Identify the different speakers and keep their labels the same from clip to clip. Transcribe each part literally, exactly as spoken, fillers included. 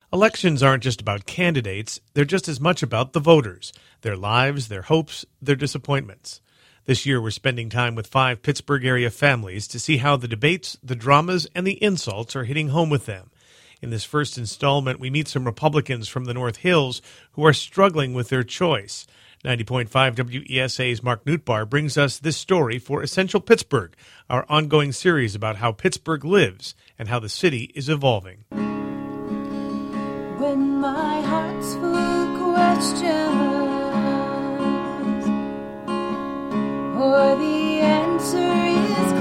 Speaker 1: Elections aren't just about candidates, they're just as much about the voters, their lives, their hopes, their disappointments. This year we're spending time with five Pittsburgh area families to see how the debates, the dramas, and the insults are hitting home with them. In this first installment, we meet some Republicans from the North Hills who are struggling with their choice. ninety point five W E S A's Mark Nootbaar brings us this story for Essential Pittsburgh, our ongoing series about how Pittsburgh lives and how the city is evolving.
Speaker 2: When my heart's full of questions, or the answer is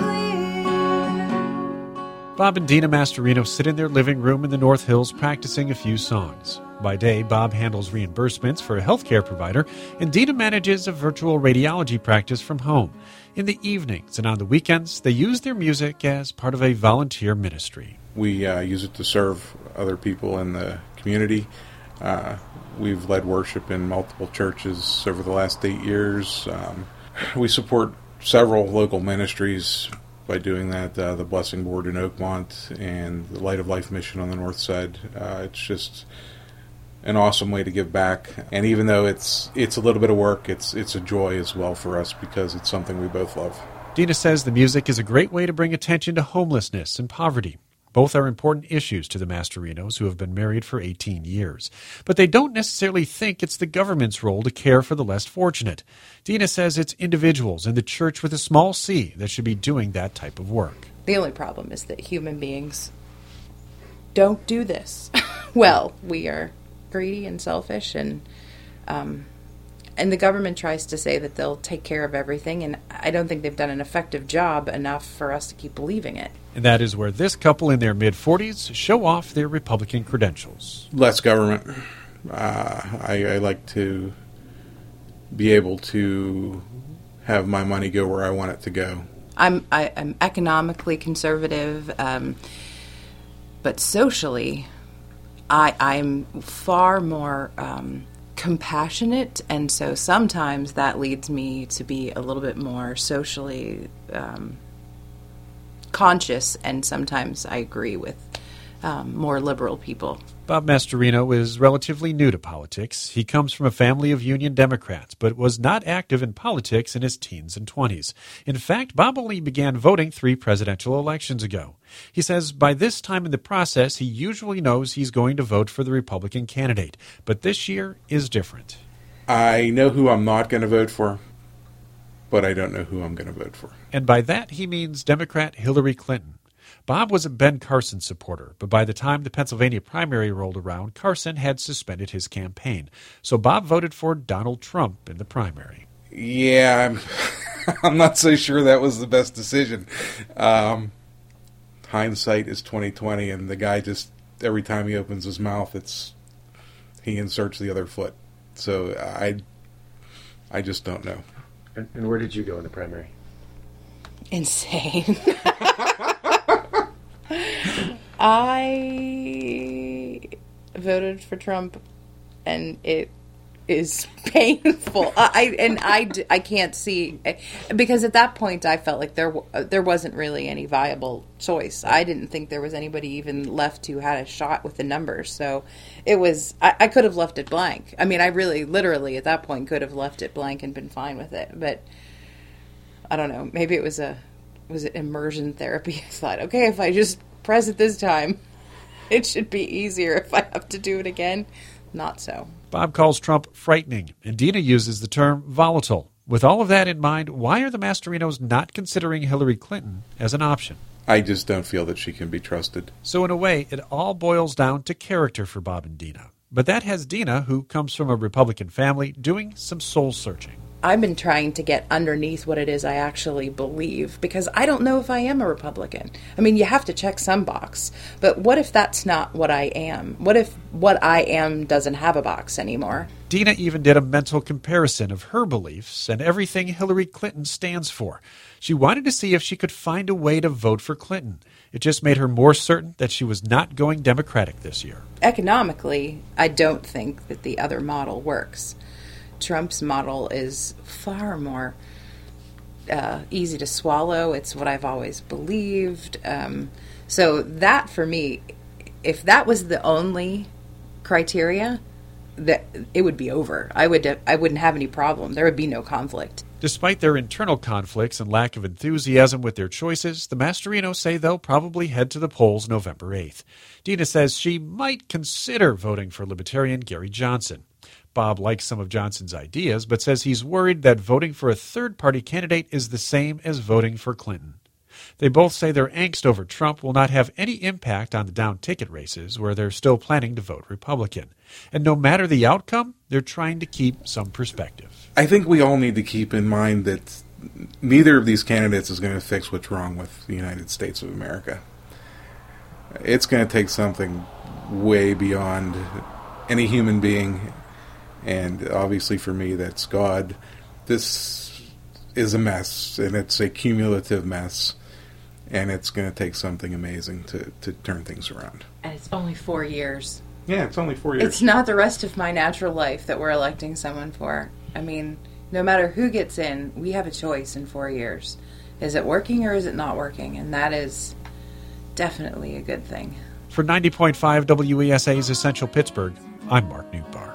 Speaker 2: clear.
Speaker 3: Bob and Dina Mastorino sit in their living room in the North Hills practicing a few songs. By day, Bob handles reimbursements for a healthcare provider, and Dina manages a virtual radiology practice from home. In the evenings and on the weekends, they use their music as part of a volunteer ministry.
Speaker 4: We uh, use it to serve other people in the community. Uh, we've led worship in multiple churches over the last eight years. Um, we support several local ministries by doing that, uh, the Blessing Board in Oakmont and the Light of Life Mission on the north side. Uh, it's just an awesome way to give back. And even though it's it's a little bit of work, it's it's a joy as well for us because it's something we both love.
Speaker 3: Dina says the music is a great way to bring attention to homelessness and poverty. Both are important issues to the Mastorinos, who have been married for eighteen years. But they don't necessarily think it's the government's role to care for the less fortunate. Dina says it's individuals and the church with a small c that should be doing that type of work.
Speaker 5: The only problem is that human beings don't do this. Well, we are greedy and selfish, and um, and the government tries to say that they'll take care of everything, and I don't think they've done an effective job enough for us to keep believing it.
Speaker 3: And that is where this couple in their mid-forties show off their Republican credentials.
Speaker 4: Less government. Uh, I, I like to be able to have my money go where I want it to go.
Speaker 5: I'm, I, I'm economically conservative, um, but socially, I, I'm far more um, compassionate, and so sometimes that leads me to be a little bit more socially um, conscious, and sometimes I agree with um, more liberal people.
Speaker 3: Bob Mastorino is relatively new to politics. He comes from a family of Union Democrats, but was not active in politics in his teens and twenties. In fact, Bob only began voting three presidential elections ago. He says by this time in the process, he usually knows he's going to vote for the Republican candidate, but this year is different.
Speaker 4: I know who I'm not going to vote for, but I don't know who I'm going to vote for.
Speaker 3: And by that, he means Democrat Hillary Clinton. Bob was a Ben Carson supporter, but by the time the Pennsylvania primary rolled around, Carson had suspended his campaign. So Bob voted for Donald Trump in the primary.
Speaker 4: Yeah, I'm, I'm not so sure that was the best decision. Um, hindsight is twenty twenty, and the guy just, every time he opens his mouth, it's he inserts the other foot. So I, I just don't know.
Speaker 6: And, and where did you go in the primary?
Speaker 5: Insane. I voted for Trump, and it is painful. I and I, I can't see, because at that point I felt like there there wasn't really any viable choice. I didn't think there was anybody even left who had a shot with the numbers. So it was I, I could have left it blank. I mean, I really, literally at that point could have left it blank and been fine with it. But I don't know. Maybe it was a was it immersion therapy? I thought, okay, if I just press it this time, it should be easier. If I have to do it again, not so.
Speaker 3: Bob calls Trump frightening, and Dina uses the term volatile. With all of that in mind, why are the Mastorinos not considering Hillary Clinton as an option?
Speaker 4: I just don't feel that she can be trusted.
Speaker 3: So in a way, it all boils down to character for Bob and Dina. But that has Dina, who comes from a Republican family, doing some soul searching.
Speaker 5: I've been trying to get underneath what it is I actually believe, because I don't know if I am a Republican. I mean, you have to check some box, but what if that's not what I am? What if what I am doesn't have a box anymore?
Speaker 3: Dina even did a mental comparison of her beliefs and everything Hillary Clinton stands for. She wanted to see if she could find a way to vote for Clinton. It just made her more certain that she was not going Democratic this year.
Speaker 5: Economically, I don't think that the other model works. Trump's model is far more uh, easy to swallow. It's what I've always believed. Um, so that, for me, if that was the only criteria, that it would be over. I would I wouldn't have any problem. There would be no conflict.
Speaker 3: Despite their internal conflicts and lack of enthusiasm with their choices, the Masterinos say they'll probably head to the polls November eighth. Dina says she might consider voting for Libertarian Gary Johnson. Bob likes some of Johnson's ideas, but says he's worried that voting for a third-party candidate is the same as voting for Clinton. They both say their angst over Trump will not have any impact on the down-ticket races, where they're still planning to vote Republican. And no matter the outcome, they're trying to keep some perspective.
Speaker 4: I think we all need to keep in mind that neither of these candidates is going to fix what's wrong with the United States of America. It's going to take something way beyond any human being, and obviously for me, that's God. This is a mess, and it's a cumulative mess. And it's going to take something amazing to, to turn things around.
Speaker 5: And it's only four years.
Speaker 4: Yeah, it's only four years.
Speaker 5: It's not the rest of my natural life that we're electing someone for. I mean, no matter who gets in, we have a choice in four years. Is it working or is it not working? And that is definitely a good thing.
Speaker 3: For ninety point five W E S A's Essential Pittsburgh, I'm Mark Newbar.